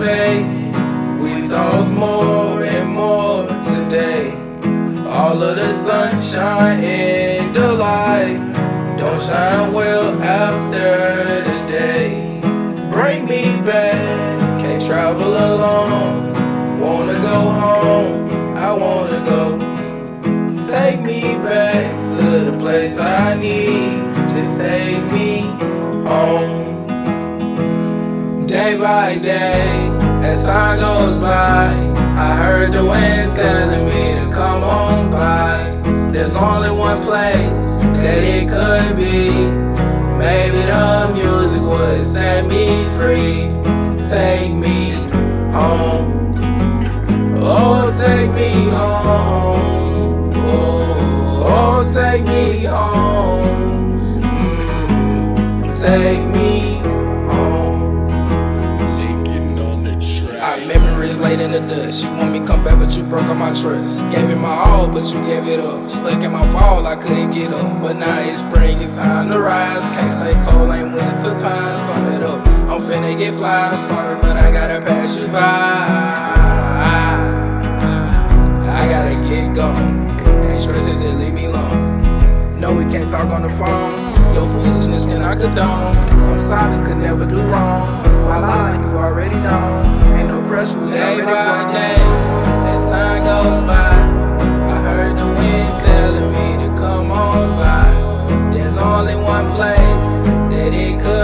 fake. We talk more and more today. All of the sunshine in the light don't shine well after the day. Bring me back, can't travel alone. Wanna go home, I wanna go. Take me back to the place I need. Just take me home. Day by day, as time goes by, I heard the wind telling me to come on by. There's only one place that it could be. Maybe the music would set me free. Take me home. Oh, take me home. Oh, take me home. Take me home. Our memories laid in the dust. You want me come back, but you broke all my trust. Gave it my all, but you gave it up. Stuck in my fall, I couldn't get up. But now it's spring, it's time to rise. Can't stay cold, ain't winter time. Sum it up, I'm finna get fly. Sorry, but I gotta pass you by. I gotta get going. Ain't stressing, just leave me alone. No, we can't talk on the phone. Your foolishness cannot condone. I'm sorry, could never do wrong. My life, like you already know. Ain't no pressure, we day by day. As time goes by, I heard the wind telling me to come on by. There's only one place that it could